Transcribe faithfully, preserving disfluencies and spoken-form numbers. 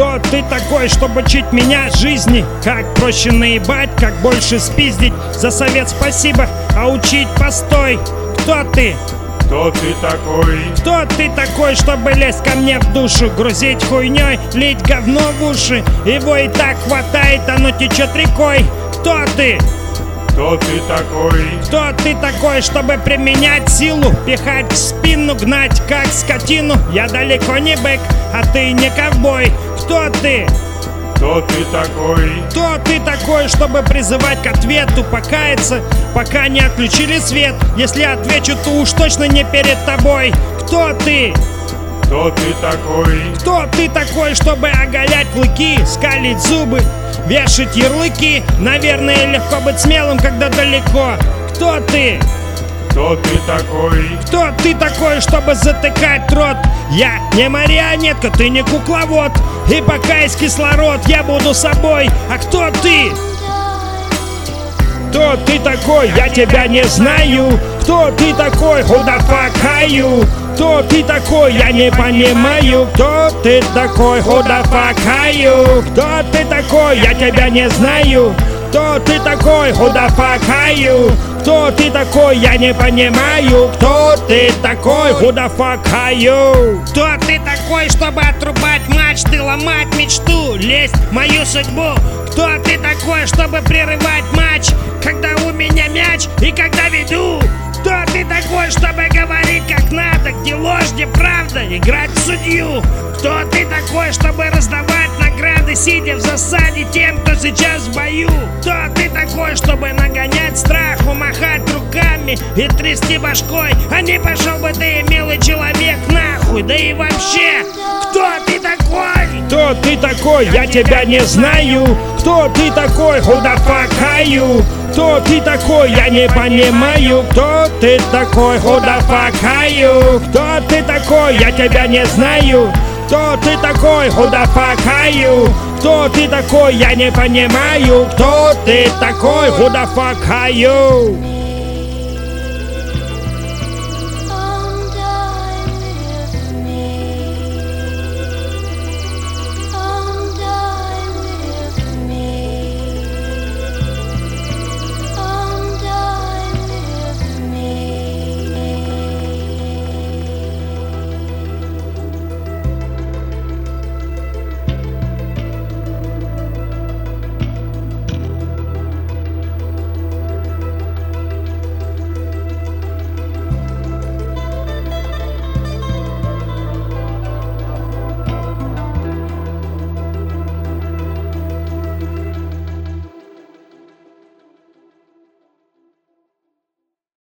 Кто ты такой, чтобы учить меня жизни? Как проще наебать, как больше спиздить. За совет спасибо, а учить постой. Кто ты? Кто ты такой? Кто ты такой, чтобы лезть ко мне в душу? Грузить хуйней, лить говно в уши. Его и так хватает, оно течет рекой. Кто ты? Кто ты такой? Кто ты такой, чтобы применять силу? Пихать в спину, гнать как скотину. Я далеко не бэк, а ты не ковбой. Кто ты? Кто ты такой? Кто ты такой, чтобы призывать к ответу, покаяться, пока не отключили свет? Если отвечу, то уж точно не перед тобой. Кто ты? Кто ты такой? Кто ты такой, чтобы оголять клыки, скалить зубы, вешать ярлыки? Наверное, легко быть смелым, когда далеко. Кто ты? Кто ты такой? Кто ты такой, чтобы затыкать рот? Я не марионетка, ты не кукловод. И пока есть кислород, я буду собой. А кто ты? Кто ты такой? Я тебя не знаю. Кто ты такой? Who the fuck are you? Кто ты такой? Я не понимаю. Кто ты такой? Who the fuck are you? Кто ты такой? Я тебя не знаю. Кто ты такой? Who the fuck are you? Кто ты такой? Я не понимаю. Кто ты такой? Who the fuck are you? Кто ты такой, чтобы отрубать мачты, ломать мечту, лезть в мою судьбу? Кто ты такой, чтобы прерывать матч, когда у меня мяч и когда веду? Кто ты такой, чтобы говорить как надо, где ложь, где правда, играть в судью? Кто ты такой, чтобы раздавать награды, сидя в засаде тем, кто сейчас в бою? Кто ты такой, чтобы нагонять страх, умахать руками и трясти башкой? А не пошел бы ты, милый человек, нахуй, да и вообще, кто ты такой? Кто ты такой? Я тебя не знаю. Кто ты такой? Who the fuck are you? Кто ты такой? Я не понимаю. Кто ты такой? Who the fuck are you? Кто ты такой? Я тебя не знаю. Кто ты такой? Who the fuck are you? Кто ты такой? Я не понимаю. Кто ты такой? Who the fuck are you?